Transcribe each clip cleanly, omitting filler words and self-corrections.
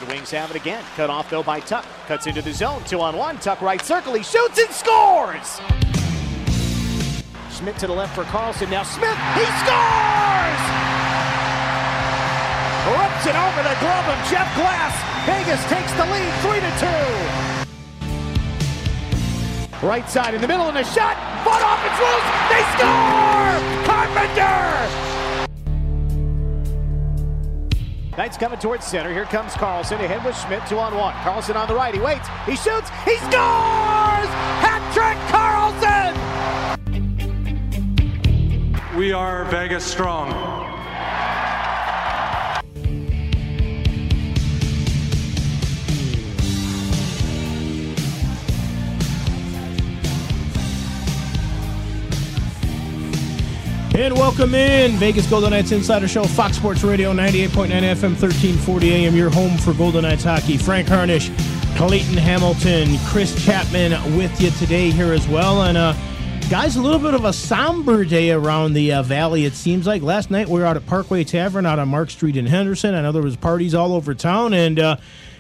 Red Wings have it again. Cut off, though, by Tuck. Cuts into the zone. 2-on-1. Tuck right circle. He shoots and scores! Schmidt to the left for Carlson. Now Smith. He scores! Rips it over the glove of Jeff Glass. Vegas takes the lead 3-2. Right side in the middle and a shot. Fought off, it's loose. They score! Carpenter! Knights coming towards center. Here comes Carlson. Ahead with Schmidt. 2-on-1. Carlson on the right. He waits. He shoots. He scores! Hat-trick Carlson! We are Vegas strong. And welcome in, Vegas Golden Knights Insider Show, Fox Sports Radio, 98.9 FM, 1340 AM, your home for Golden Knights hockey. Frank Harnish, Clayton Hamilton, Chris Chapman with you today here as well. And, guys, a little bit of a somber day around the valley, it seems like. Last night we were out at Parkway Tavern out on Mark Street in Henderson. I know there was parties all over town, and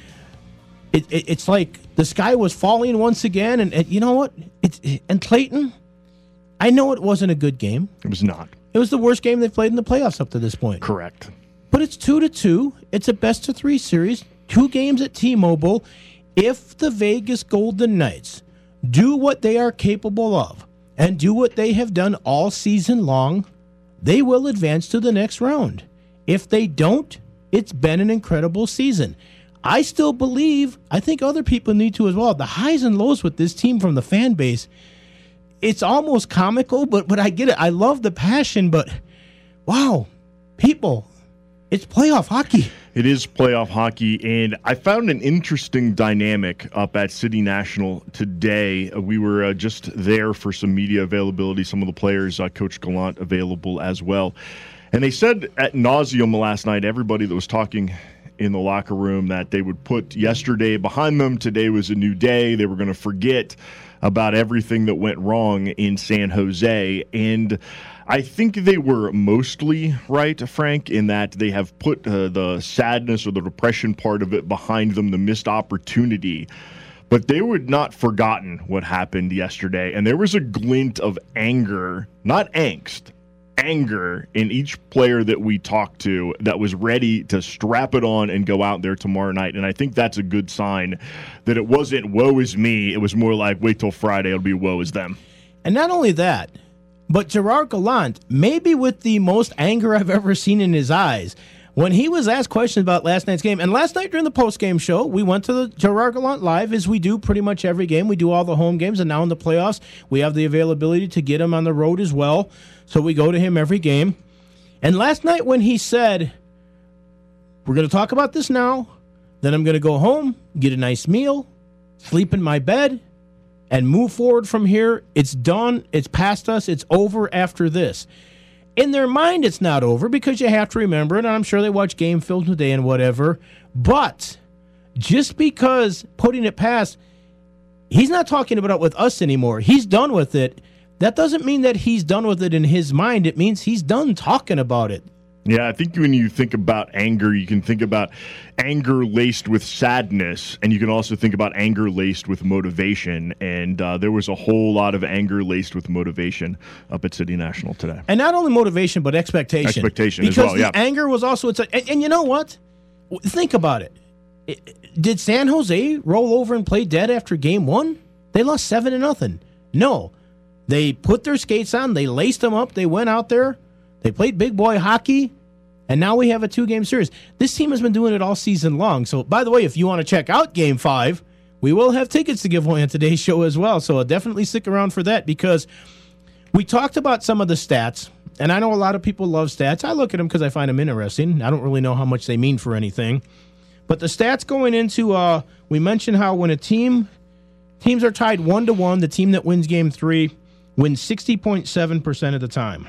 it's like the sky was falling once again. And you know what? And Clayton, I know it wasn't a good game. It was not. It was the worst game they've played in the playoffs up to this point. Correct. But it's 2-2. It's a best-of-3 series. 2 games at T-Mobile. If the Vegas Golden Knights do what they are capable of and do what they have done all season long, they will advance to the next round. If they don't, it's been an incredible season. I still believe, I think other people need to as well, the highs and lows with this team from the fan base. It's almost comical, but I get it. I love the passion, but wow, people, it's playoff hockey. It is playoff hockey, and I found an interesting dynamic up at City National today. We were just there for some media availability, some of the players, Coach Gallant available as well. And they said at nauseum last night, everybody that was talking in the locker room, that they would put yesterday behind them. Today was a new day. They were going to forget about everything that went wrong in San Jose. And I think they were mostly right, Frank, in that they have put the sadness or the depression part of it behind them, the missed opportunity. But they were not forgotten what happened yesterday. And there was a glint of anger, not angst, anger in each player that we talked to that was ready to strap it on and go out there tomorrow night. And I think that's a good sign that it wasn't woe is me. It was more like wait till Friday, it'll be woe is them. And not only that, but Gerard Gallant, maybe with the most anger I've ever seen in his eyes, when he was asked questions about last night's game, and last night during the post-game show, we went to the Gerard Gallant Live, as we do pretty much every game. We do all the home games, and now in the playoffs, we have the availability to get him on the road as well. So we go to him every game. And last night when he said, we're going to talk about this now, then I'm going to go home, get a nice meal, sleep in my bed, and move forward from here. It's done. It's past us. It's over after this. In their mind, it's not over because you have to remember it, and I'm sure they watch game films today and whatever. But just because putting it past, he's not talking about it with us anymore. He's done with it. That doesn't mean that he's done with it in his mind. It means he's done talking about it. Yeah, I think when you think about anger, you can think about anger laced with sadness, and you can also think about anger laced with motivation. And there was a whole lot of anger laced with motivation up at City National today. And not only motivation, but expectation. Expectation because as well, the anger was also, and you know what? Think about it. Did San Jose roll over and play dead after game 1? They lost 7-0. No. They put their skates on, they laced them up, they went out there, they played big boy hockey, and now we have a 2-game series. This team has been doing it all season long. So, by the way, if you want to check out Game 5, we will have tickets to give away on today's show as well. So definitely stick around for that because we talked about some of the stats, and I know a lot of people love stats. I look at them because I find them interesting. I don't really know how much they mean for anything. But the stats going into, we mentioned how when teams are tied 1-1, the team that wins Game 3 wins 60.7% of the time.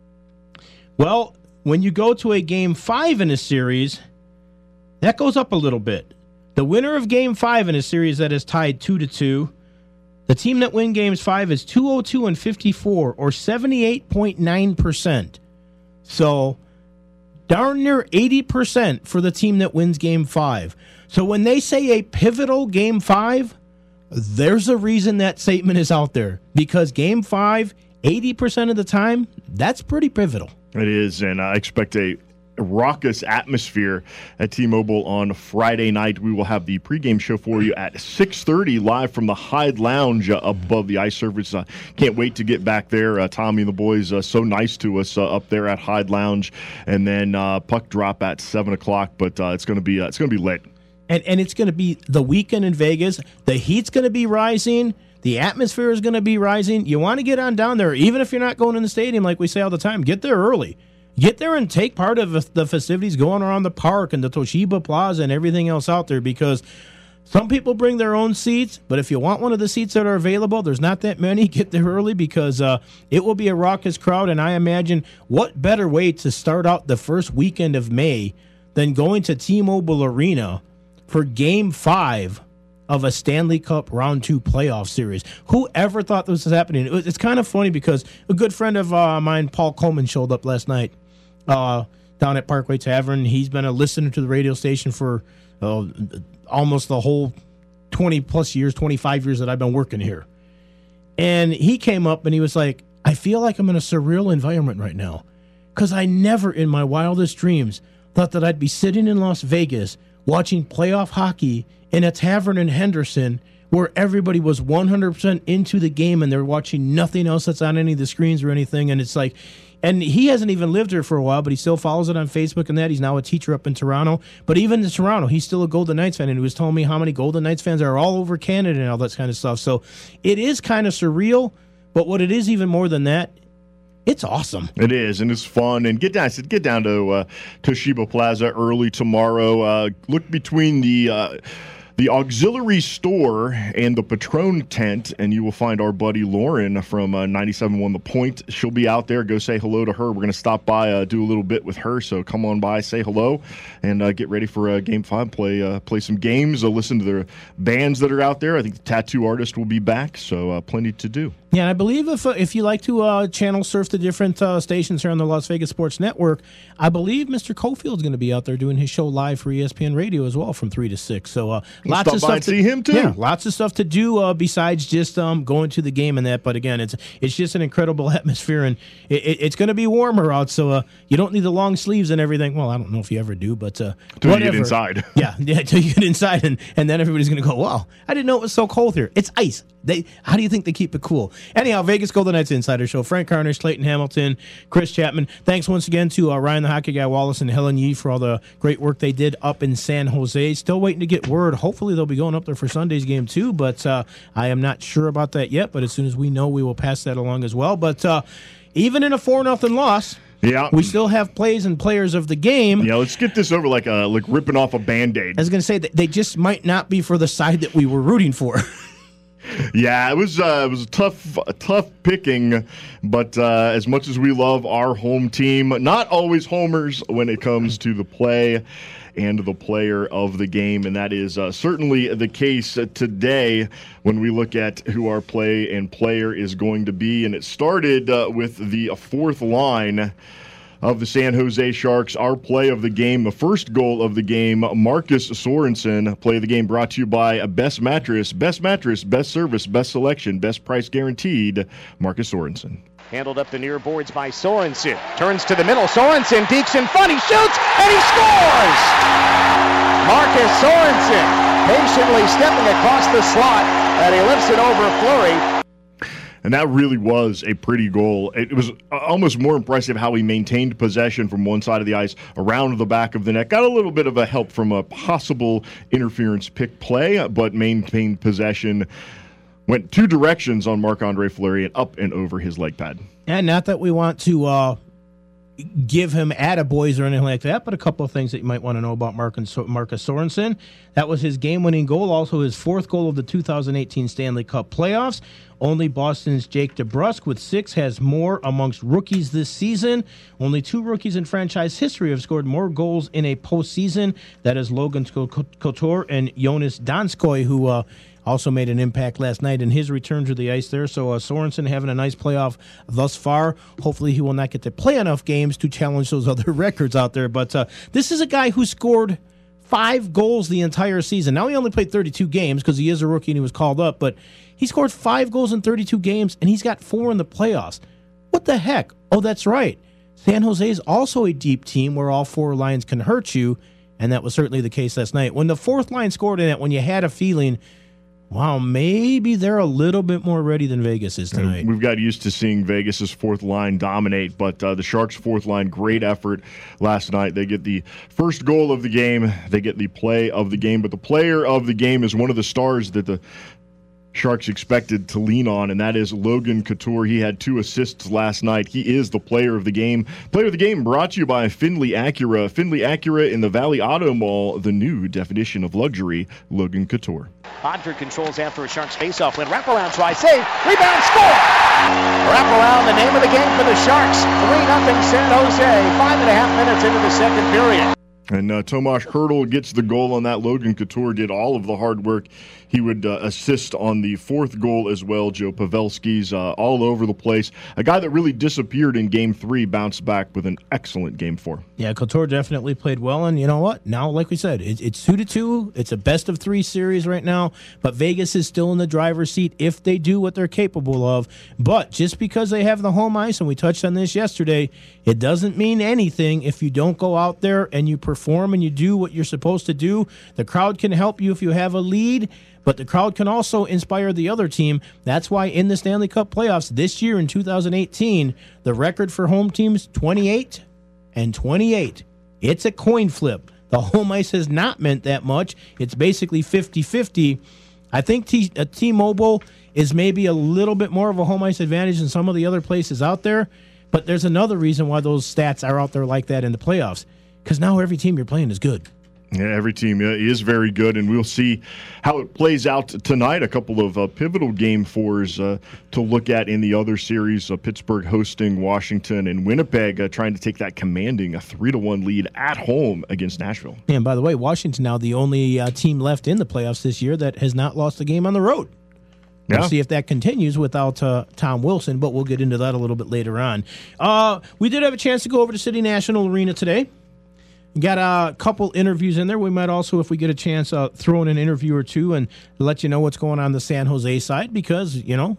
Well, when you go to a Game 5 in a series, that goes up a little bit. The winner of Game 5 in a series that is tied 2-2, the team that wins Games 5 is 202-54, or 78.9%. So darn near 80% for the team that wins Game 5. So when they say a pivotal Game 5, there's a reason that statement is out there. Because Game 5, 80% of the time, that's pretty pivotal. It is, and I expect a raucous atmosphere at T-Mobile on Friday night. We will have the pregame show for you at 6:30 live from the Hyde Lounge above the ice surface. Can't wait to get back there. Tommy and the boys so nice to us up there at Hyde Lounge, and then puck drop at 7 o'clock. But it's going to be lit. And it's going to be the weekend in Vegas. The heat's going to be rising. The atmosphere is going to be rising. You want to get on down there, even if you're not going in the stadium like we say all the time. Get there early. Get there and take part of the festivities going around the park and the Toshiba Plaza and everything else out there, because some people bring their own seats, but if you want one of the seats that are available, there's not that many. Get there early, because it will be a raucous crowd, and I imagine what better way to start out the first weekend of May than going to T-Mobile Arena for Game 5 of a Stanley Cup Round 2 playoff series. Who ever thought this was happening? It's kind of funny because a good friend of mine, Paul Coleman, showed up last night down at Parkway Tavern. He's been a listener to the radio station for almost the whole 20-plus years, 25 years that I've been working here. And he came up and he was like, I feel like I'm in a surreal environment right now, because I never in my wildest dreams thought that I'd be sitting in Las Vegas watching playoff hockey in a tavern in Henderson where everybody was 100% into the game and they're watching nothing else that's on any of the screens or anything. And it's like, and he hasn't even lived here for a while, but he still follows it on Facebook and that. He's now a teacher up in Toronto. But even in Toronto, he's still a Golden Knights fan, and he was telling me how many Golden Knights fans are all over Canada and all that kind of stuff. So it is kind of surreal, but what it is even more than that, it's awesome. It is, and it's fun. And get down to Toshiba Plaza early tomorrow. Look between the auxiliary store and the Patron tent, and you will find our buddy Lauren from 97.1 The Point. She'll be out there. Go say hello to her. We're going to stop by, do a little bit with her, so come on by, say hello, and get ready for Game 5. Play some games, listen to the bands that are out there. I think the Tattoo Artist will be back, so plenty to do. Yeah, and I believe if you like to channel surf the different stations here on the Las Vegas Sports Network, I believe Mr. Cofield's going to be out there doing his show live for ESPN Radio as well from 3 to 6. So lots of stuff to see him too. Yeah, lots of stuff to do besides just going to the game and that. But again, it's just an incredible atmosphere, and it's going to be warmer out, so you don't need the long sleeves and everything. Well, I don't know if you ever do, but till you get inside. Yeah, till you get inside, and then everybody's going to go, wow, I didn't know it was so cold here. It's ice. How do you think they keep it cool? Anyhow, Vegas Golden Knights Insider Show. Frank Carnish, Clayton Hamilton, Chris Chapman. Thanks once again to Ryan the Hockey Guy Wallace and Helen Yee for all the great work they did up in San Jose. Still waiting to get word. Hopefully they'll be going up there for Sunday's game too, but I am not sure about that yet. But as soon as we know, we will pass that along as well. But even in a 4-0 loss, yeah, we still have plays and players of the game. Yeah, let's get this over like ripping off a Band-Aid. I was going to say that they just might not be for the side that we were rooting for. Yeah, it was a tough picking, but as much as we love our home team, not always homers when it comes to the play and the player of the game, and that is certainly the case today when we look at who our play and player is going to be. And it started with the fourth line of the San Jose Sharks. Our play of the game, the first goal of the game, Marcus Sorensen. Play of the game brought to you by Best Mattress, best service, best selection, best price guaranteed. Marcus Sorensen. Handled up the near boards by Sorensen. Turns to the middle. Sorensen deeks in front. He shoots, and he scores! Marcus Sorensen patiently stepping across the slot, and he lifts it over Fleury. And that really was a pretty goal. It was almost more impressive how he maintained possession from one side of the ice around the back of the net. Got a little bit of a help from a possible interference pick play, but maintained possession. Went two directions on Marc-Andre Fleury and up and over his leg pad. And not that we want to give him attaboys or anything like that, but a couple of things that you might want to know about Marcus Sorensen. That was his game-winning goal, also his fourth goal of the 2018 Stanley Cup playoffs. Only Boston's Jake DeBrusk with 6 has more amongst rookies this season. Only 2 rookies in franchise history have scored more goals in a postseason. That is Logan Couture and Jonas Donskoy, who also made an impact last night in his return to the ice there. So Sorensen having a nice playoff thus far. Hopefully he will not get to play enough games to challenge those other records out there. But this is a guy who scored 5 goals the entire season. Now he only played 32 games because he is a rookie and he was called up, but he scored 5 goals in 32 games, and he's got 4 in the playoffs. What the heck? Oh, that's right. San Jose is also a deep team where all 4 lines can hurt you, and that was certainly the case last night. When the 4th line scored in it, when you had a feeling, wow, maybe they're a little bit more ready than Vegas is tonight. We've got used to seeing Vegas's 4th line dominate, but the Sharks' 4th line, great effort last night. They get the first goal of the game. They get the play of the game, but the player of the game is one of the stars that the Sharks expected to lean on, and that is Logan Couture. He had 2 assists last night. He is the player of the game. Player of the game brought to you by Findlay Acura. Findlay Acura in the Valley Auto Mall, the new definition of luxury, Logan Couture. Hodger controls after a Sharks faceoff win. Wraparound try, save, rebound, score! Wraparound, the name of the game for the Sharks. 3-0 San Jose, 5.5 minutes into the second period. And Tomas Hertl gets the goal on that. Logan Couture did all of the hard work. He would assist on the 4th goal as well. Joe Pavelski's all over the place. A guy that really disappeared in Game 3 bounced back with an excellent Game 4. Yeah, Couture definitely played well, and you know what? Now, like we said, it's 2-2. It's a best-of-3 series right now, but Vegas is still in the driver's seat if they do what they're capable of. But just because they have the home ice, and we touched on this yesterday, it doesn't mean anything if you don't go out there and you perform and you do what you're supposed to do. The crowd can help you if you have a lead, but the crowd can also inspire the other team. That's why in the Stanley Cup playoffs this year in 2018, the record for home teams, 28-28. It's a coin flip. The home ice has not meant that much. It's basically 50-50. I think T-Mobile is maybe a little bit more of a home ice advantage than some of the other places out there, but there's another reason why those stats are out there like that in the playoffs, because now every team you're playing is good. Yeah, every team is very good, and we'll see how it plays out tonight. A couple of pivotal Game 4s to look at in the other series. Pittsburgh hosting Washington, and Winnipeg trying to take that commanding a 3-1 lead at home against Nashville. And by the way, Washington's now the only team left in the playoffs this year that has not lost a game on the road. We'll see if that continues without Tom Wilson, but we'll get into that a little bit later on. We did have a chance to go over to City National Arena today. Got a couple interviews in there. We might also, if we get a chance, throw in an interview or two and let you know what's going on the San Jose side, because, you know,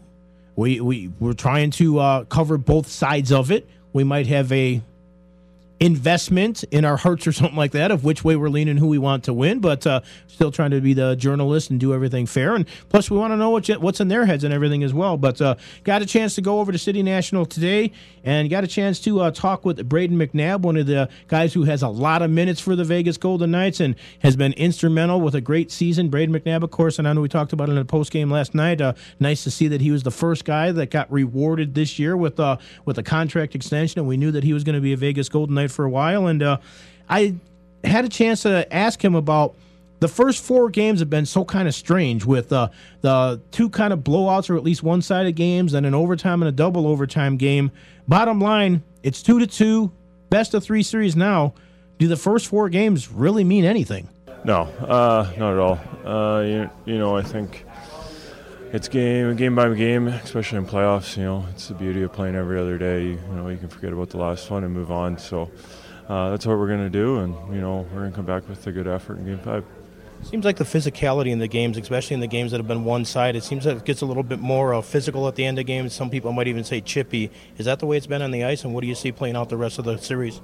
we're trying to cover both sides of it. We might have a investment in our hearts or something like that of which way we're leaning, who we want to win, but still trying to be the journalist and do everything fair. And plus, we want to know what's in their heads and everything as well. But got a chance to go over to City National today and got a chance to talk with Brayden McNabb, one of the guys who has a lot of minutes for the Vegas Golden Knights and has been instrumental with a great season. Brayden McNabb, of course, and I know we talked about it in the postgame last night. Nice to see that he was the first guy that got rewarded this year with a contract extension, and we knew that he was going to be a Vegas Golden Knight for a while. And I had a chance to ask him about the first 4 games have been so kind of strange with the 2 kind of blowouts or at least one-sided games and an overtime and a double overtime game. Bottom line, it's 2-2, best-of-3 series now. Do the first 4 games really mean anything? No, not at all. You know, I think it's game by game, especially in playoffs. You know, it's the beauty of playing every other day. You know, you can forget about the last one and move on. So that's what we're going to do, and, you know, we're going to come back with a good effort in Game 5. Seems like the physicality in the games, especially in the games that have been one-sided, it seems like it gets a little bit more physical at the end of games. Some people might even say chippy. Is that the way it's been on the ice, and what do you see playing out the rest of the series?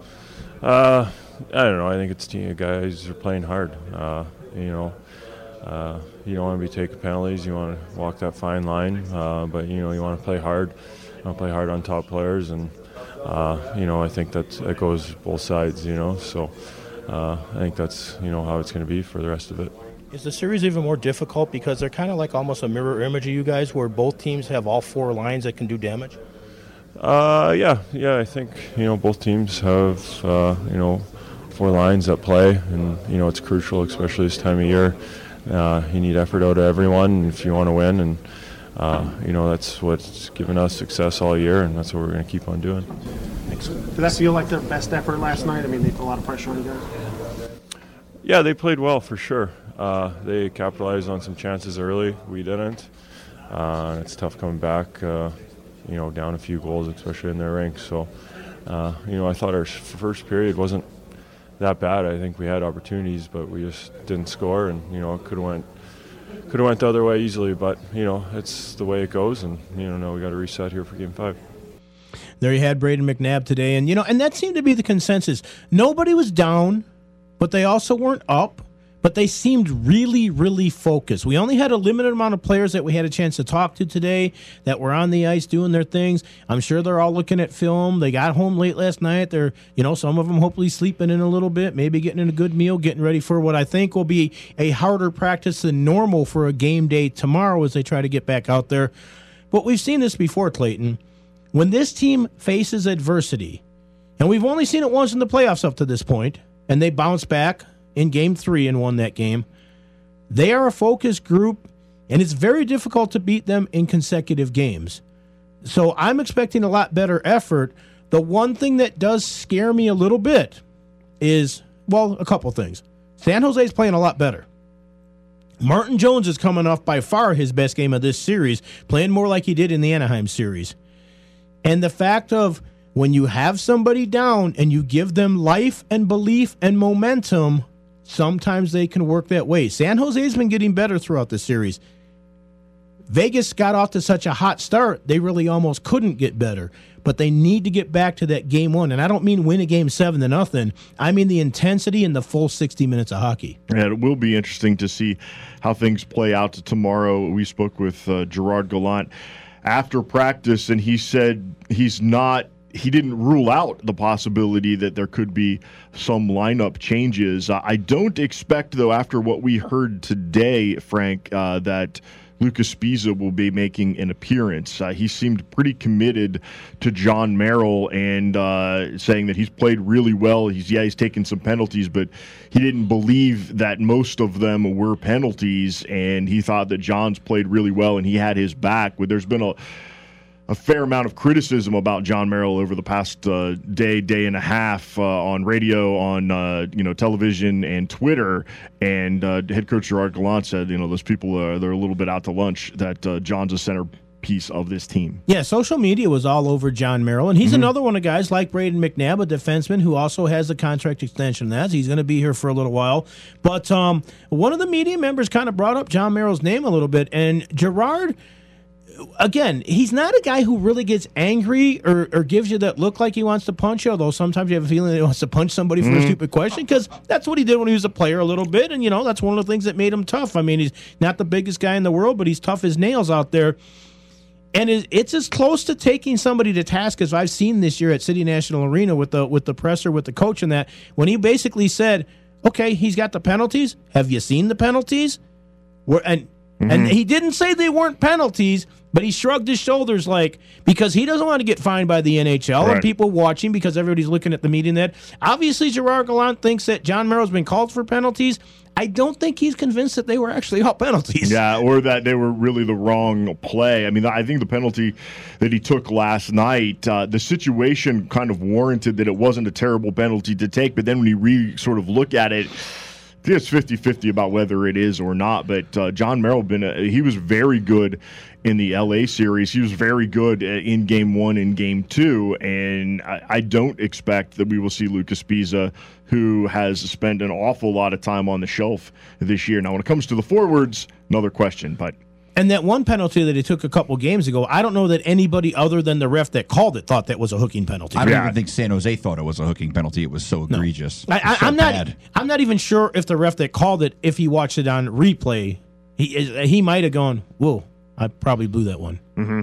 I don't know. I think it's team guys are playing hard. You know, you don't want to be taking penalties. You want to walk that fine line, but, you know, you want to play hard. You want to play hard on top players, and you know, I think that goes both sides. You know, so. I think that's, you know, how it's going to be for the rest of it. Is the series even more difficult because they're kind of like almost a mirror image of you guys where both teams have all 4 lines that can do damage? Yeah, I think, you know, both teams have, you know, 4 lines that play, and, you know, it's crucial, especially this time of year. You need effort out of everyone if you want to win, and, you know, that's what's given us success all year, and that's what we're going to keep on doing. Did that feel like their best effort last night? I mean, they put a lot of pressure on you guys. Yeah, they played well for sure. they capitalized on some chances early. We didn't. It's tough coming back, down a few goals, especially in their ranks. So, I thought our first period wasn't that bad. I think we had opportunities, but we just didn't score, and it could have went the other way easily. But it's the way it goes, and now we got to reset here for Game 5. There you had Brayden McNabb today, and and that seemed to be the consensus. Nobody was down, but they also weren't up. But they seemed really, really focused. We only had a limited amount of players that we had a chance to talk to today that were on the ice doing their things. I'm sure they're all looking at film. They got home late last night. They're, some of them hopefully sleeping in a little bit, maybe getting in a good meal, getting ready for what I think will be a harder practice than normal for a game day tomorrow as they try to get back out there. But we've seen this before, Clayton. When this team faces adversity, and we've only seen it once in the playoffs up to this point, and they bounce back in Game 3 and won that game. They are a focused group, and it's very difficult to beat them in consecutive games. So I'm expecting a lot better effort. The one thing that does scare me a little bit is, a couple things. San Jose's playing a lot better. Martin Jones is coming off by far his best game of this series, playing more like he did in the Anaheim series. And the fact of when you have somebody down and you give them life and belief and momentum, sometimes they can work that way. San Jose's been getting better throughout the series. Vegas got off to such a hot start, they really almost couldn't get better. But they need to get back to that Game 1. And I don't mean win a game 7-0. I mean the intensity and the full 60 minutes of hockey. Yeah, it will be interesting to see how things play out tomorrow. We spoke with Gerard Gallant after practice, and he said he didn't rule out the possibility that there could be some lineup changes. I don't expect, though, after what we heard today, Frank, that Lucas Sbisa will be making an appearance. He seemed pretty committed to Jon Merrill and saying that he's played really well. He's taken some penalties, but he didn't believe that most of them were penalties, and he thought that John's played really well and he had his back. There's been a fair amount of criticism about Jon Merrill over the past day and a half on radio, on television, and Twitter. And head coach Gerard Gallant said, those people they're a little bit out to lunch. That John's a centerpiece of this team. Yeah, social media was all over Jon Merrill, and he's another one of guys like Brayden McNabb, a defenseman who also has a contract extension. He's going to be here for a little while. But one of the media members kind of brought up Jon Merrill's name a little bit, and Gerard. Again, he's not a guy who really gets angry or gives you that look like he wants to punch you, although sometimes you have a feeling that he wants to punch somebody for a stupid question, because that's what he did when he was a player a little bit, and, that's one of the things that made him tough. I mean, he's not the biggest guy in the world, but he's tough as nails out there. And it's as close to taking somebody to task as I've seen this year at City National Arena with the presser, with the coach, and that, when he basically said, okay, he's got the penalties. Have you seen the penalties? And he didn't say they weren't penalties, but he shrugged his shoulders because he doesn't want to get fined by the NHL and people watching, because everybody's looking at the meeting that. Obviously, Gerard Gallant thinks that Jon Merrill's been called for penalties. I don't think he's convinced that they were actually all penalties. Yeah, or that they were really the wrong play. I mean, I think the penalty that he took last night, the situation kind of warranted that it wasn't a terrible penalty to take, but then when you sort of look at it, I think it's 50-50 about whether it is or not, but Jon Merrill, he was very good in the LA series. He was very good in Game 1 and Game 2, and I don't expect that we will see Lucas Sbisa, who has spent an awful lot of time on the shelf this year. Now, when it comes to the forwards, another question, but... And that one penalty that he took a couple games ago, I don't know that anybody other than the ref that called it thought that was a hooking penalty. I don't even think San Jose thought it was a hooking penalty. It was so egregious. I'm not even sure if the ref that called it, if he watched it on replay, he might have gone, whoa, I probably blew that one. Mm-hmm.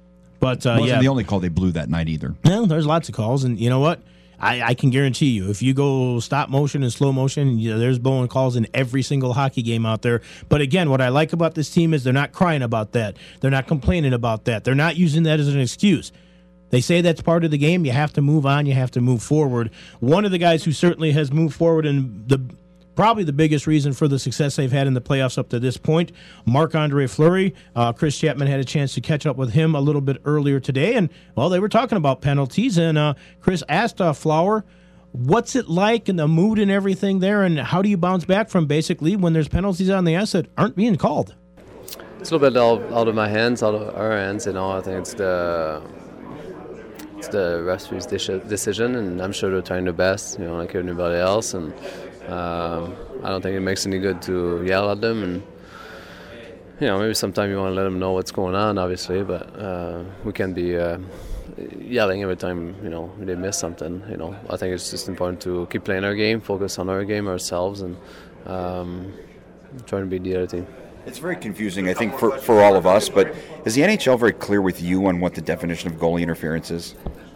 But wasn't the only call they blew that night either. No, there's lots of calls, and you know what? I can guarantee you, if you go stop motion and slow motion, there's blowing calls in every single hockey game out there. But again, what I like about this team is they're not crying about that. They're not complaining about that. They're not using that as an excuse. They say that's part of the game. You have to move on. You have to move forward. One of the guys who certainly has moved forward, and probably the biggest reason for the success they've had in the playoffs up to this point, Marc-Andre Fleury. Chris Chapman had a chance to catch up with him a little bit earlier today, and, well, they were talking about penalties, and Chris asked Flower What's it like and the mood and everything there, and how do you bounce back from basically when there's penalties on the ice that aren't being called? It's a little bit out of my hands, out of our hands. I think it's the referee's decision, and I'm sure they're trying their best, like anybody else. And I don't think it makes any good to yell at them. And maybe sometimes you want to let them know what's going on, obviously, but we can't be yelling every time they miss something. I think it's just important to keep playing our game, focus on our game ourselves, and trying to beat the other team. It's very confusing, I think, for all of us, but is the NHL very clear with you on what the definition of goalie interference is?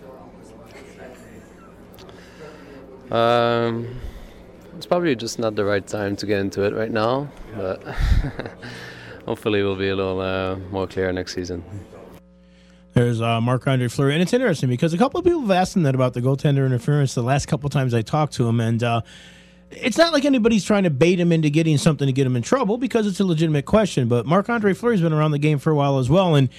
It's probably just not the right time to get into it right now, but hopefully we'll be a little more clear next season. There's Marc-Andre Fleury, and it's interesting because a couple of people have asked him that about the goaltender interference the last couple of times I talked to him, and it's not like anybody's trying to bait him into getting something to get him in trouble because it's a legitimate question, but Marc-Andre Fleury's been around the game for a while as well, and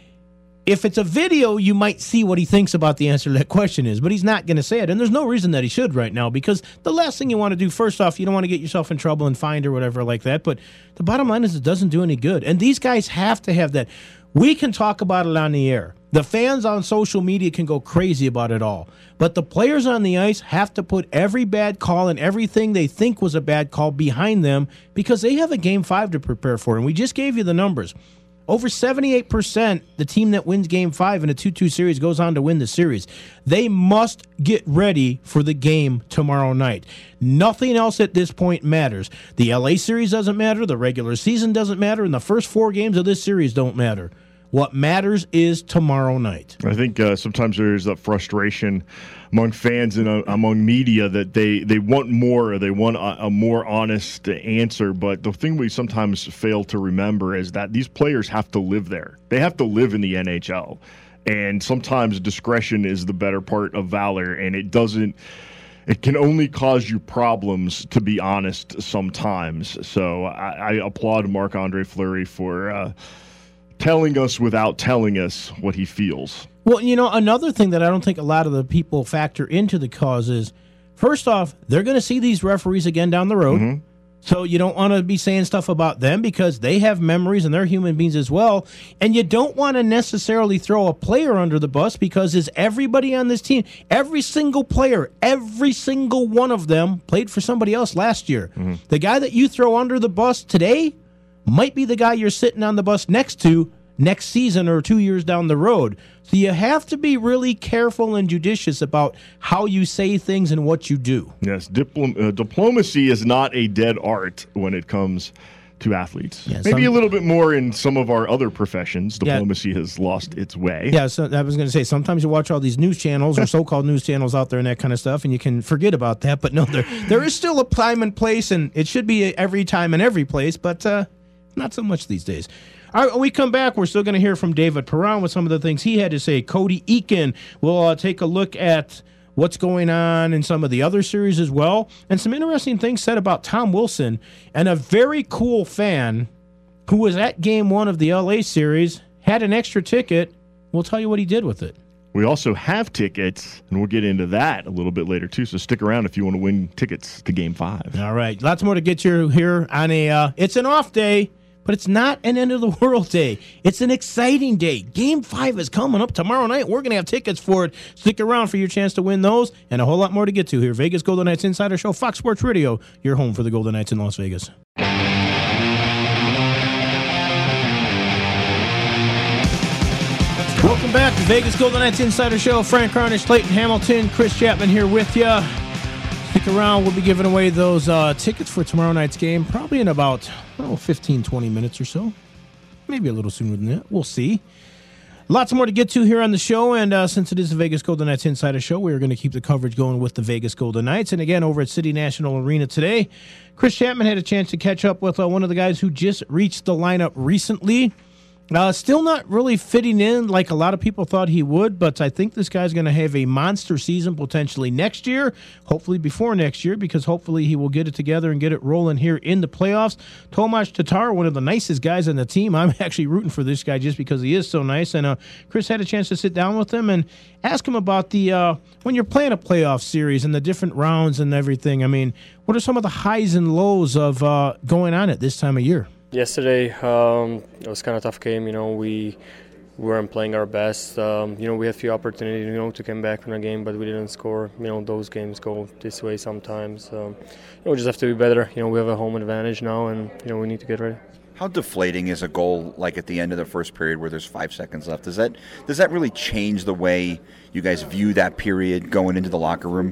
if it's a video, you might see what he thinks about the answer to that question is, but he's not going to say it, and there's no reason that he should right now because the last thing you want to do, first off, you don't want to get yourself in trouble and fined or whatever like that, but the bottom line is it doesn't do any good, and these guys have to have that. We can talk about it on the air. The fans on social media can go crazy about it all. But the players on the ice have to put every bad call and everything they think was a bad call behind them because they have a Game 5 to prepare for. And we just gave you the numbers. Over 78%, the team that wins Game 5 in a 2-2 series goes on to win the series. They must get ready for the game tomorrow night. Nothing else at this point matters. The LA series doesn't matter, the regular season doesn't matter, and the first 4 games of this series don't matter. What matters is tomorrow night. I think sometimes there's that frustration among fans and among media that they want more, or they want a more honest answer. But the thing we sometimes fail to remember is that these players have to live there. They have to live in the NHL. And sometimes discretion is the better part of valor, and it can only cause you problems, to be honest, sometimes. So I applaud Marc-Andre Fleury for telling us without telling us what he feels. Well, another thing that I don't think a lot of the people factor into the cause is, first off, they're going to see these referees again down the road. Mm-hmm. So you don't want to be saying stuff about them because they have memories and they're human beings as well. And you don't want to necessarily throw a player under the bus because is everybody on this team, every single player, every single one of them played for somebody else last year. Mm-hmm. The guy that you throw under the bus today might be the guy you're sitting on the bus next to next season or 2 years down the road. So you have to be really careful and judicious about how you say things and what you do. Yes, diplomacy is not a dead art when it comes to athletes. Yeah, maybe a little bit more in some of our other professions. Diplomacy has lost its way. Yeah, so I was going to say, sometimes you watch all these news channels or so-called news channels out there and that kind of stuff, and you can forget about that. But no, there is still a time and place, and it should be every time and every place, but not so much these days. All right, when we come back, we're still going to hear from David Perron with some of the things he had to say. Cody Eakin will take a look at what's going on in some of the other series as well, and some interesting things said about Tom Wilson, and a very cool fan who was at Game 1 of the LA series, had an extra ticket. We'll tell you what he did with it. We also have tickets, and we'll get into that a little bit later, too, so stick around if you want to win tickets to Game 5. All right, lots more to get you here on it's an off day, but it's not an end-of-the-world day. It's an exciting day. Game 5 is coming up tomorrow night. We're going to have tickets for it. Stick around for your chance to win those, and a whole lot more to get to here. Vegas Golden Knights Insider Show, Fox Sports Radio, your home for the Golden Knights in Las Vegas. Welcome back to Vegas Golden Knights Insider Show. Frank Carnish, Clayton Hamilton, Chris Chapman here with you. Stick around. We'll be giving away those tickets for tomorrow night's game probably in about 15, 20 minutes or so. Maybe a little sooner than that. We'll see. Lots more to get to here on the show, and since it is the Vegas Golden Knights Insider Show, we're going to keep the coverage going with the Vegas Golden Knights. And again, over at City National Arena today, Chris Chapman had a chance to catch up with one of the guys who just reached the lineup recently. Still not really fitting in like a lot of people thought he would, but I think this guy's going to have a monster season potentially next year, hopefully before next year, because hopefully he will get it together and get it rolling here in the playoffs. Tomas Tatar, one of the nicest guys on the team. I'm actually rooting for this guy just because he is so nice. And Chris had a chance to sit down with him and ask him about the when you're playing a playoff series and the different rounds and everything. I mean, what are some of the highs and lows of going on at this time of year? Yesterday, it was kind of a tough game. We weren't playing our best. We had a few opportunities, to come back from the game, but we didn't score. Those games go this way sometimes. We just have to be better. We have a home advantage now, and we need to get ready. How deflating is a goal like at the end of the first period where there's 5 seconds left? Does that really change the way you guys view that period going into the locker room?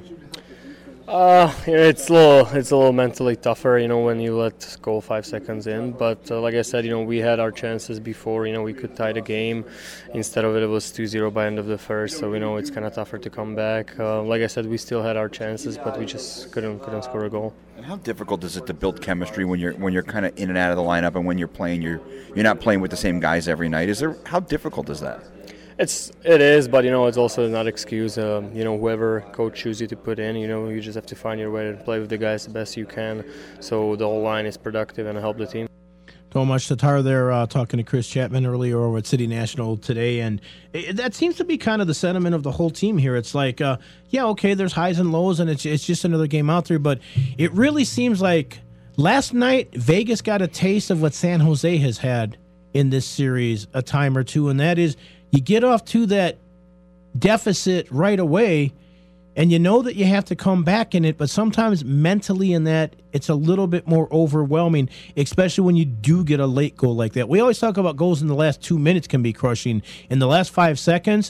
It's a little mentally tougher, when you let go 5 seconds in. But like I said, we had our chances before. We could tie the game. Instead of it was 2-0 by end of the first. So it's kind of tougher to come back. Like I said, we still had our chances, but we just couldn't score a goal. And how difficult is it to build chemistry when you're kind of in and out of the lineup, and when you're playing, you're not playing with the same guys every night? How difficult is that? It is, but it's also not an excuse. Whoever coach chooses you to put in, you just have to find your way to play with the guys the best you can, so the whole line is productive and help the team. Tomas Tatar there talking to Chris Chapman earlier over at City National today, and that seems to be kind of the sentiment of the whole team here. It's like, there's highs and lows, and it's just another game out there, but it really seems like last night Vegas got a taste of what San Jose has had in this series a time or two, and that is you get off to that deficit right away, and you know that you have to come back in it, but sometimes mentally in that, it's a little bit more overwhelming, especially when you do get a late goal like that. We always talk about goals in the last 2 minutes can be crushing. In the last 5 seconds,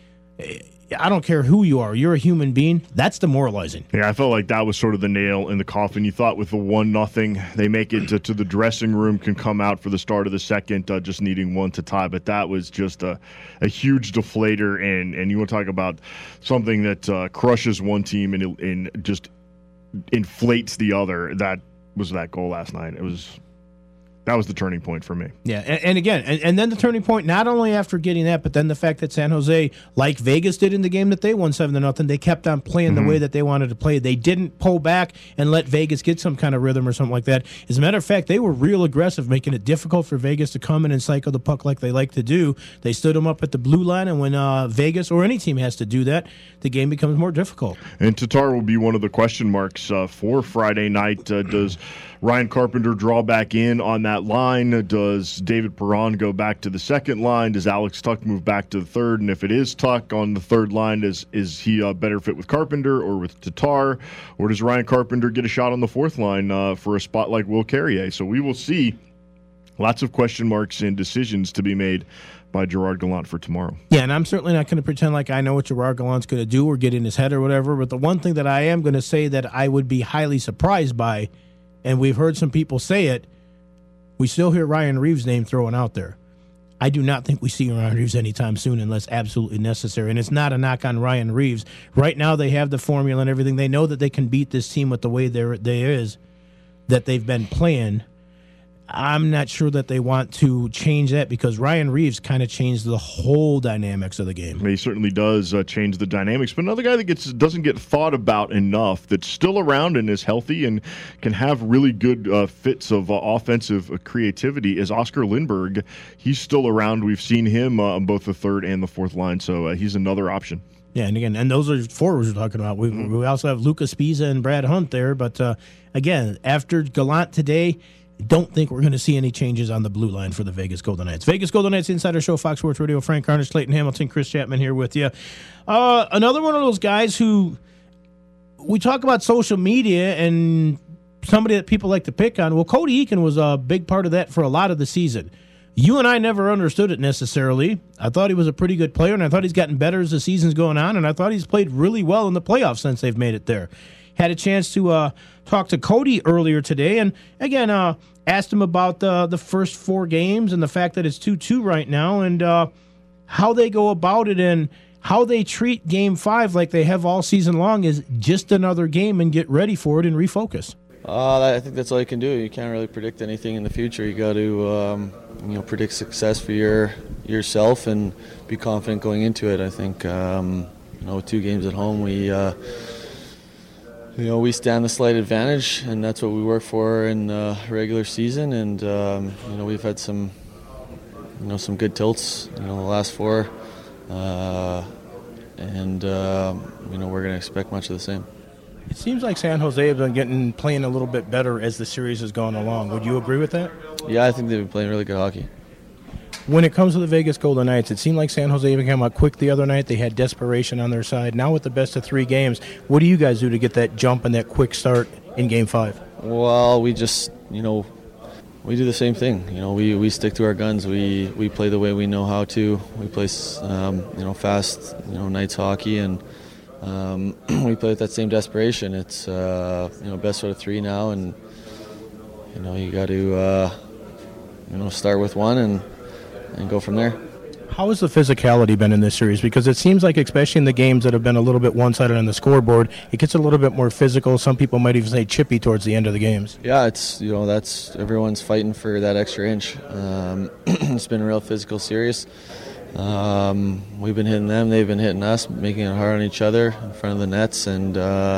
I don't care who you are. You're a human being. That's demoralizing. Yeah, I felt like that was sort of the nail in the coffin. You thought with the 1-0, they make it to the dressing room, can come out for the start of the second, just needing one to tie. But that was just a huge deflator. And you want to talk about something that crushes one team and just inflates the other. That was that goal last night. That was the turning point for me. Yeah, and again, and then the turning point, not only after getting that, but then the fact that San Jose, like Vegas did in the game that they won 7-0, they kept on playing the way that they wanted to play. They didn't pull back and let Vegas get some kind of rhythm or something like that. As a matter of fact, they were real aggressive, making it difficult for Vegas to come in and cycle the puck like they like to do. They stood them up at the blue line, and when Vegas or any team has to do that, the game becomes more difficult. And Tatar will be one of the question marks for Friday night. Does Ryan Carpenter draw back in on that line? Does David Perron go back to the second line? Does Alex Tuch move back to the third? And if it is Tuch on the third line, is he a better fit with Carpenter or with Tatar? Or does Ryan Carpenter get a shot on the fourth line for a spot like Will Carrier? So we will see lots of question marks and decisions to be made by Gerard Gallant for tomorrow. Yeah, and I'm certainly not going to pretend like I know what Gerard Gallant's going to do or get in his head or whatever, but the one thing that I am going to say that I would be highly surprised by, and we've heard some people say it, we still hear Ryan Reeves' name thrown out there. I do not think we see Ryan Reeves anytime soon unless absolutely necessary, and it's not a knock on Ryan Reeves. Right now they have the formula and everything. They know that they can beat this team with the way that they've been playing. I'm not sure that they want to change that because Ryan Reeves kind of changed the whole dynamics of the game. He certainly does change the dynamics. But another guy that doesn't get thought about enough, that's still around and is healthy and can have really good fits of offensive creativity, is Oscar Lindberg. He's still around. We've seen him on both the third and the fourth line, so he's another option. Yeah, and again, those are forwards we're talking about. We also have Lucas Spiza and Brad Hunt there. But again, after Gallant today, don't think we're going to see any changes on the blue line for the Vegas Golden Knights. Vegas Golden Knights Insider Show, Fox Sports Radio. Frank Carnage, Clayton Hamilton, Chris Chapman here with you. Another one of those guys who we talk about social media and somebody that people like to pick on. Well, Cody Eakin was a big part of that for a lot of the season. You and I never understood it necessarily. I thought he was a pretty good player, and I thought he's gotten better as the season's going on, and I thought he's played really well in the playoffs since they've made it there. Had a chance to talk to Cody earlier today, and again, asked him about the first 4 games and the fact that it's 2-2 right now, and how they go about it and how they treat Game 5 like they have all season long is just another game and get ready for it and refocus. I think that's all you can do. You can't really predict anything in the future. You got to, predict success for yourself and be confident going into it. I think, with 2 games at home, we stand the slight advantage, and that's what we work for in the regular season. And we've had some good tilts, the last 4, and we're going to expect much of the same. It seems like San Jose have been playing a little bit better as the series has gone along. Would you agree with that? Yeah, I think they've been playing really good hockey. When it comes to the Vegas Golden Knights, it seemed like San Jose came out quick the other night. They had desperation on their side. Now with the best of 3 games, what do you guys do to get that jump and that quick start in Game 5? Well, we just, we do the same thing. We stick to our guns. We play the way we know how to. We play, fast, Knights hockey, and we play with that same desperation. It's, best out of 3 now, and, you got to, start with 1 and go from there. How has the physicality been in this series? Because it seems like, especially in the games that have been a little bit one-sided on the scoreboard, it gets a little bit more physical. Some people might even say chippy towards the end of the games. Yeah, it's, that's everyone's fighting for that extra inch. It's been a real physical series. We've been hitting them, they've been hitting us, making it hard on each other in front of the nets, and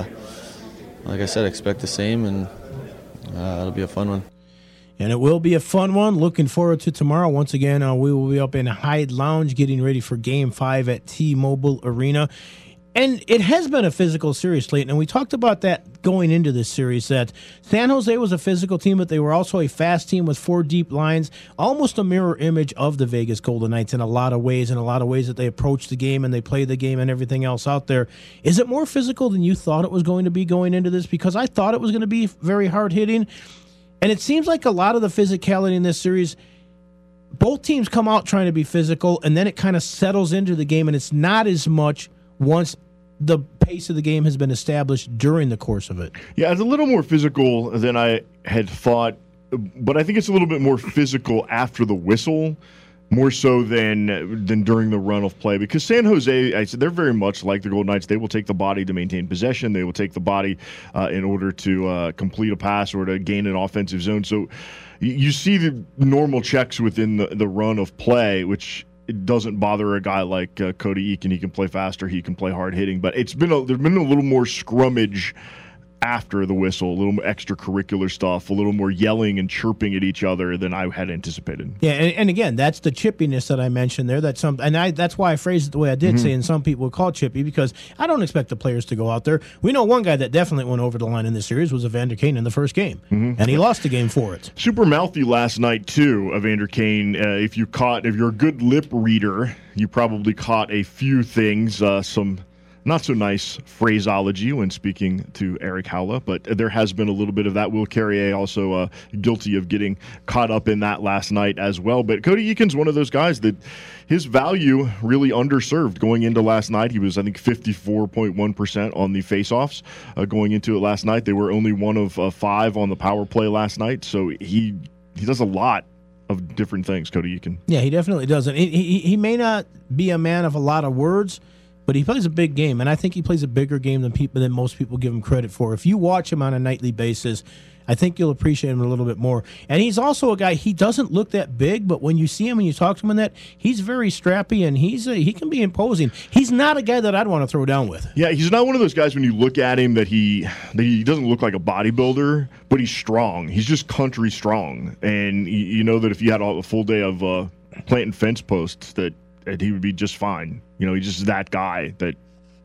like I said, expect the same, and it'll be a fun one. And it will be a fun one. Looking forward to tomorrow. Once again, we will be up in Hyde Lounge getting ready for Game 5 at T-Mobile Arena. And it has been a physical series, Clayton, and we talked about that going into this series, that San Jose was a physical team, but they were also a fast team with 4 deep lines, almost a mirror image of the Vegas Golden Knights in a lot of ways that they approach the game and they play the game and everything else out there. Is it more physical than you thought it was going to be going into this? Because I thought it was going to be very hard-hitting, and it seems like a lot of the physicality in this series, both teams come out trying to be physical, and then it kind of settles into the game, and it's not as much once the pace of the game has been established during the course of it. Yeah, it's a little more physical than I had thought, but I think it's a little bit more physical after the whistle, more so than during the run of play. Because San Jose, they're very much like the Golden Knights. They will take the body to maintain possession. They will take the body in order to complete a pass or to gain an offensive zone. So you see the normal checks within the run of play, which it doesn't bother a guy like Cody Eakin. He can play faster. He can play hard hitting. But there's been a little more scrummage after the whistle, a little more extracurricular stuff, a little more yelling and chirping at each other than I had anticipated. Yeah, and again, that's the chippiness that I mentioned there. That's why I phrased it the way I did, saying some people would call it chippy, because I don't expect the players to go out there. We know one guy that definitely went over the line in this series was Evander Kane in the first game, and he lost the game for it. Super mouthy last night too, Evander Kane. If you're a good lip reader, you probably caught a few things, some not so nice phraseology when speaking to Eric Howla, but there has been a little bit of that. Will Carrier also guilty of getting caught up in that last night as well. But Cody Eakin's one of those guys that his value really underserved going into last night. He was, I think, 54.1% on the faceoffs going into it last night. They were only 1 of 5 on the power play last night, so he does a lot of different things, Cody Eakin. Yeah, he definitely does. And he may not be a man of a lot of words, but he plays a big game, and I think he plays a bigger game than most people give him credit for. If you watch him on a nightly basis, I think you'll appreciate him a little bit more. And he's also a guy, he doesn't look that big, but when you see him and you talk to him he's very strappy, and he can be imposing. He's not a guy that I'd want to throw down with. Yeah, he's not one of those guys when you look at him that he doesn't look like a bodybuilder, but he's strong. He's just country strong. And you know that if you had a full day of planting fence posts, that he would be just fine. You know, he's just that guy that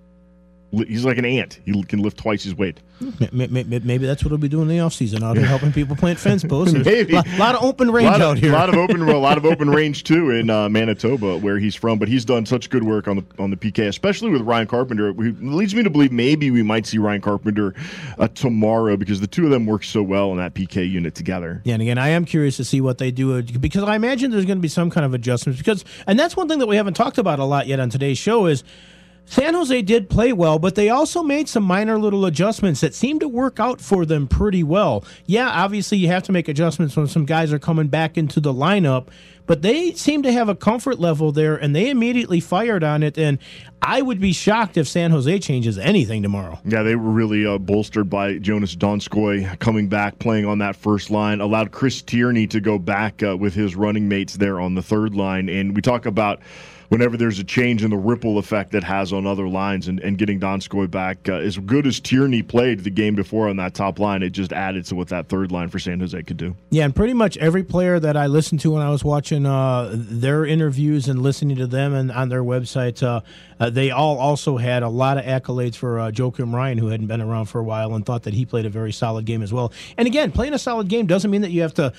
he's like an ant. He can lift twice his weight. Maybe that's what he'll be doing in the offseason, out here helping people plant fence posts. Maybe. A lot of open range out here. A lot of open range, too, in Manitoba, where he's from. But he's done such good work on the PK, especially with Ryan Carpenter. It leads me to believe maybe we might see Ryan Carpenter tomorrow, because the two of them work so well in that PK unit together. Yeah, and again, I am curious to see what they do, because I imagine there's going to be some kind of adjustments. And that's one thing that we haven't talked about a lot yet on today's show is San Jose did play well, but they also made some minor little adjustments that seemed to work out for them pretty well. Yeah, obviously you have to make adjustments when some guys are coming back into the lineup, but they seem to have a comfort level there, and they immediately fired on it, and I would be shocked if San Jose changes anything tomorrow. Yeah, they were really bolstered by Jonas Donskoy coming back, playing on that first line, allowed Chris Tierney to go back with his running mates there on the third line, and we talk about whenever there's a change in the ripple effect that has on other lines, and getting Donskoy back, as good as Tierney played the game before on that top line, it just added to what that third line for San Jose could do. Yeah, and pretty much every player that I listened to when I was watching their interviews and listening to them and on their website, they all also had a lot of accolades for Joakim Ryan, who hadn't been around for a while, and thought that he played a very solid game as well. And again, playing a solid game doesn't mean that you have to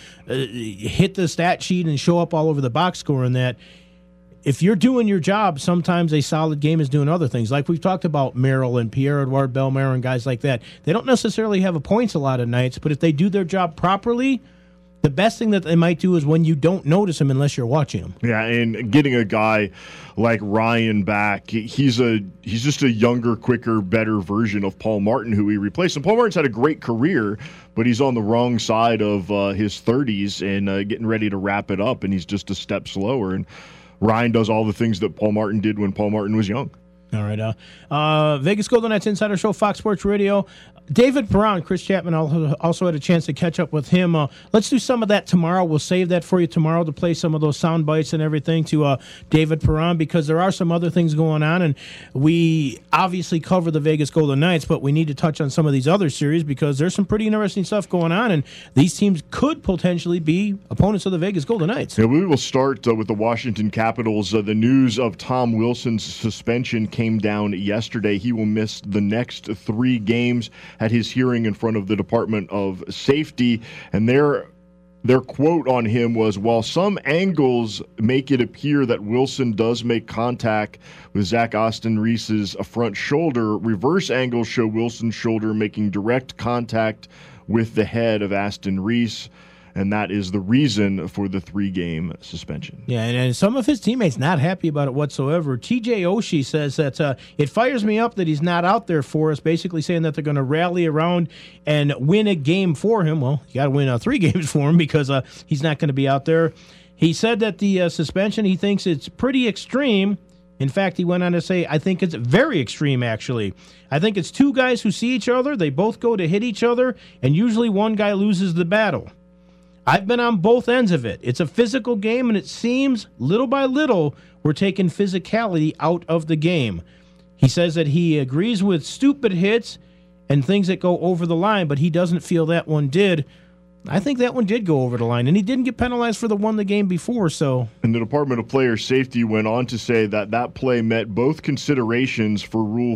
hit the stat sheet and show up all over the box score in that. If you're doing your job, sometimes a solid game is doing other things. Like we've talked about Merrill and Pierre-Edouard Bellemare and guys like that. They don't necessarily have points a lot of nights, but if they do their job properly, the best thing that they might do is when you don't notice them unless you're watching them. Yeah, and getting a guy like Ryan back, he's just a younger, quicker, better version of Paul Martin, who he replaced. And Paul Martin's had a great career, but he's on the wrong side of his 30s and getting ready to wrap it up, and he's just a step slower. And Ryan does all the things that Paul Martin did when Paul Martin was young. All right. Vegas Golden Knights Insider Show, Fox Sports Radio. David Perron, Chris Chapman also had a chance to catch up with him. Let's do some of that tomorrow. We'll save that for you tomorrow to play some of those sound bites and everything to David Perron, because there are some other things going on, and we obviously cover the Vegas Golden Knights, but we need to touch on some of these other series because there's some pretty interesting stuff going on, and these teams could potentially be opponents of the Vegas Golden Knights. Yeah, we will start with the Washington Capitals. The news of Tom Wilson's suspension came down yesterday. He will miss the next 3 games. At his hearing in front of the Department of Safety, and their quote on him was, while some angles make it appear that Wilson does make contact with Zach Aston Reese's front shoulder, reverse angles show Wilson's shoulder making direct contact with the head of Aston Reese, and that is the reason for the 3-game suspension. Yeah, and some of his teammates not happy about it whatsoever. TJ Oshie says that it fires me up that he's not out there for us, basically saying that they're going to rally around and win a game for him. Well, you got to win 3 games for him because he's not going to be out there. He said that the suspension, he thinks it's pretty extreme. In fact, he went on to say, I think it's very extreme, actually. I think it's 2 guys who see each other, they both go to hit each other, and usually one guy loses the battle. I've been on both ends of it. It's a physical game, and it seems little by little we're taking physicality out of the game. He says that he agrees with stupid hits and things that go over the line, but he doesn't feel that one did. I think that one did go over the line, and he didn't get penalized for the one the game before. So, and the Department of Player Safety went on to say that play met both considerations for Rule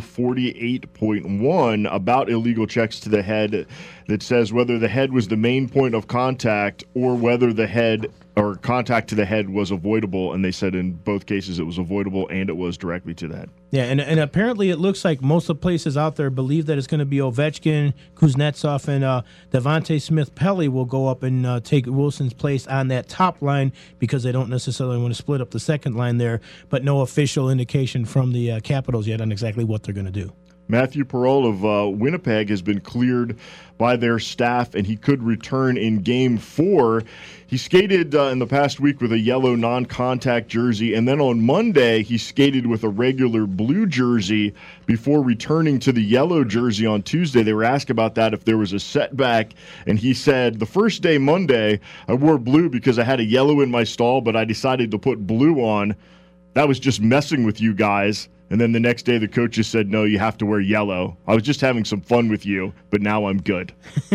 48.1 about illegal checks to the head that says whether the head was the main point of contact or whether the head or contact to the head was avoidable, and they said in both cases it was avoidable and it was directly to the head. Yeah, and apparently it looks like most of the places out there believe that it's going to be Ovechkin, Kuznetsov, and Devontae Smith-Pelly will go up and take Wilson's place on that top line because they don't necessarily want to split up the second line there, but no official indication from the Capitals yet on exactly what they're going to do. Matthew Perreault of Winnipeg has been cleared by their staff, and he could return in Game 4. He skated in the past week with a yellow non-contact jersey, and then on Monday he skated with a regular blue jersey before returning to the yellow jersey on Tuesday. They were asked about that, if there was a setback, and he said, the first day, Monday, I wore blue because I had a yellow in my stall, but I decided to put blue on. That was just messing with you guys. And then the next day, the coaches said, no, you have to wear yellow. I was just having some fun with you, but now I'm good.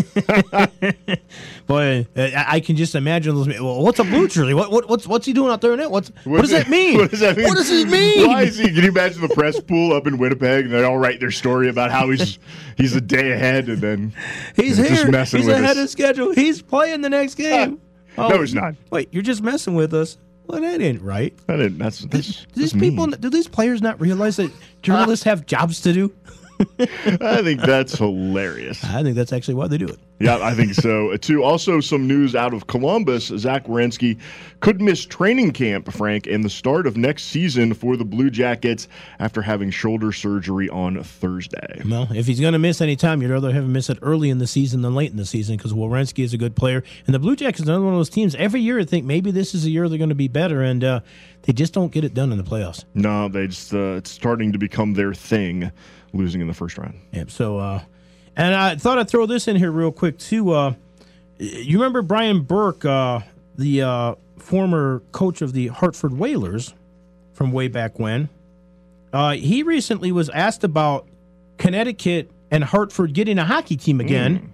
Boy, I can just imagine those. Well, what's a blue jersey? What's he doing out there in it? What does that mean? What does that mean? What does it mean? Why is he? Can you imagine the press pool up in Winnipeg, and they all write their story about how he's a day ahead, and then he's here. Just messing he's with ahead of schedule. He's playing the next game. No, he's not. Wait, you're just messing with us. Well, that ain't right. That's do these players not realize that journalists have jobs to do? I think that's hilarious. I think that's actually why they do it. Yeah, I think so, too. Also, some news out of Columbus. Zach Werenski could miss training camp, Frank, and the start of next season for the Blue Jackets after having shoulder surgery on Thursday. Well, if he's going to miss any time, you'd rather have him miss it early in the season than late in the season because Werenski is a good player. And the Blue Jackets are another one of those teams. Every year I think maybe this is a year they're going to be better, and they just don't get it done in the playoffs. No, they just it's starting to become their thing, losing in the first round. Yep, so... And I thought I'd throw this in here real quick, too. You remember Brian Burke, the former coach of the Hartford Whalers from way back when? He recently was asked about Connecticut and Hartford getting a hockey team again.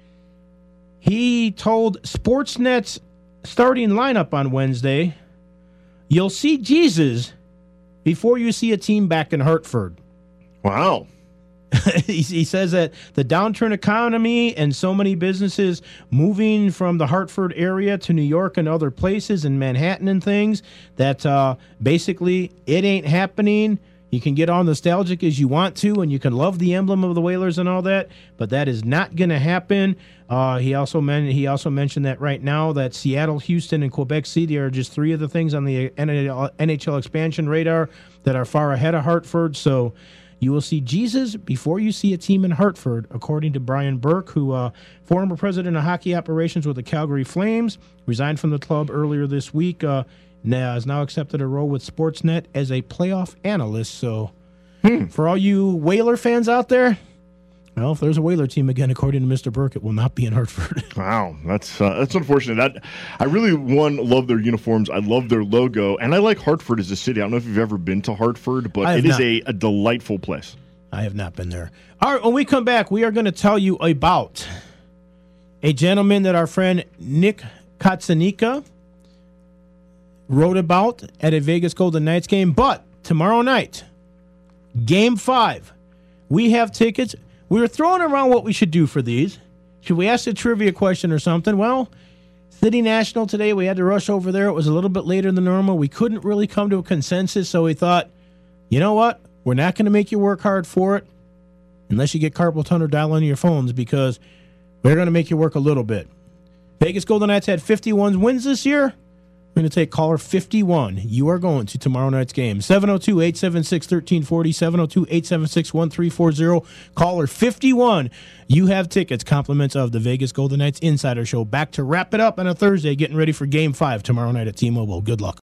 He told Sportsnet's starting lineup on Wednesday, "You'll see Jesus before you see a team back in Hartford." Wow. He says that the downturn economy and so many businesses moving from the Hartford area to New York and other places and Manhattan and things, that basically it ain't happening. You can get all nostalgic as you want to, and you can love the emblem of the Whalers and all that, but that is not going to happen. He also mentioned that right now that Seattle, Houston, and Quebec City are just three of the things on the NHL expansion radar that are far ahead of Hartford. So you will see Jesus before you see a team in Hartford, according to Brian Burke, who former president of hockey operations with the Calgary Flames, resigned from the club earlier this week, has now accepted a role with Sportsnet as a playoff analyst. So for all you Whaler fans out there, well, if there's a Whaler team again, according to Mr. Burke, it will not be in Hartford. Wow, that's unfortunate. I really, love their uniforms. I love their logo, and I like Hartford as a city. I don't know if you've ever been to Hartford, but it is a delightful place. I have not been there. All right, when we come back, we are going to tell you about a gentleman that our friend Nick Katsanika wrote about at a Vegas Golden Knights game. But tomorrow night, Game 5, we have tickets. We were throwing around what we should do for these. Should we ask a trivia question or something? Well, City National today, we had to rush over there. It was a little bit later than normal. We couldn't really come to a consensus, so we thought, you know what? We're not going to make you work hard for it unless you get carpal tunnel dial on your phones, because we're going to make you work a little bit. Vegas Golden Knights had 51 wins this year. We're going to take caller 51. You are going to tomorrow night's game. 702-876-1340, 702-876-1340. Caller 51. You have tickets, compliments of the Vegas Golden Knights Insider Show. Back to wrap it up on a Thursday, getting ready for Game 5 tomorrow night at T-Mobile. Good luck.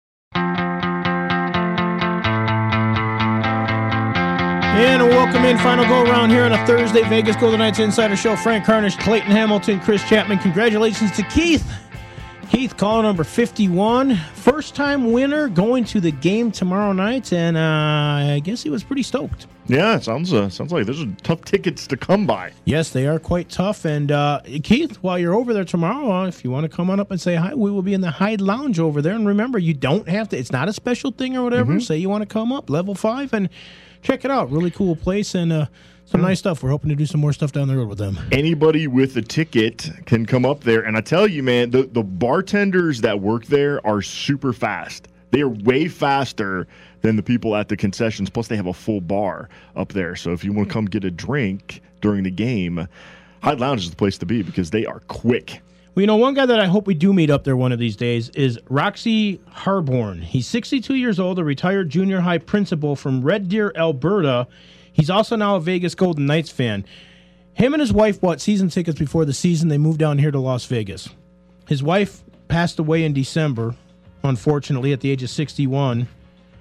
And a welcome in, final go-around here on a Thursday, Vegas Golden Knights Insider Show. Frank Harnish, Clayton Hamilton, Chris Chapman. Congratulations to Keith. Keith, caller number 51, first-time winner going to the game tomorrow night, and I guess he was pretty stoked. Yeah, it sounds like those are tough tickets to come by. Yes, they are quite tough. And Keith, while you're over there tomorrow, if you want to come on up and say hi, we will be in the Hyde Lounge over there. And remember, you don't have to. It's not a special thing or whatever. Say you want to come up, level 5, and check it out. Really cool place and some nice stuff. We're hoping to do some more stuff down the road with them. Anybody with a ticket can come up there. And I tell you, man, the bartenders that work there are super fast. They are way faster than the people at the concessions. Plus, they have a full bar up there. So if you want to come get a drink during the game, Hyde Lounge is the place to be because they are quick. Well, you know, one guy that I hope we do meet up there one of these days is Roxy Harborn. He's 62 years old, a retired junior high principal from Red Deer, Alberta. He's also now a Vegas Golden Knights fan. Him and his wife bought season tickets before the season. They moved down here to Las Vegas. His wife passed away in December, unfortunately, at the age of 61.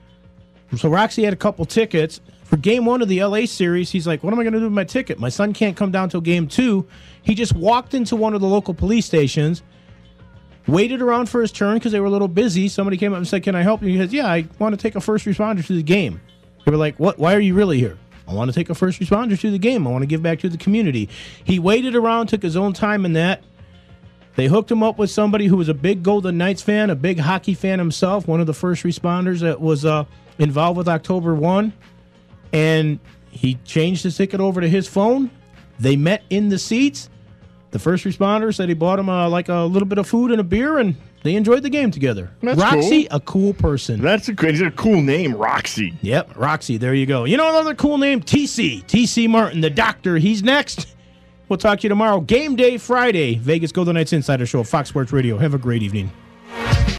So Roxy had a couple tickets. For Game 1 of the LA series, he's like, what am I going to do with my ticket? My son can't come down till Game 2. He just walked into one of the local police stations, waited around for his turn because they were a little busy. Somebody came up and said, can I help you? He said, yeah, I want to take a first responder to the game. They were like, what? Why are you really here? I want to take a first responder to the game. I want to give back to the community. He waited around, took his own time in that. They hooked him up with somebody who was a big Golden Knights fan, a big hockey fan himself, one of the first responders that was involved with October 1. And he changed his ticket over to his phone. They met in the seats. The first responder said he bought him like a little bit of food and a beer, and they enjoyed the game together. That's Roxy, cool. A cool person. That's a cool name, Roxy. Yep, Roxy. There you go. You know another cool name? TC Martin, the doctor. He's next. We'll talk to you tomorrow. Game day Friday. Vegas Golden Knights Insider Show, Fox Sports Radio. Have a great evening.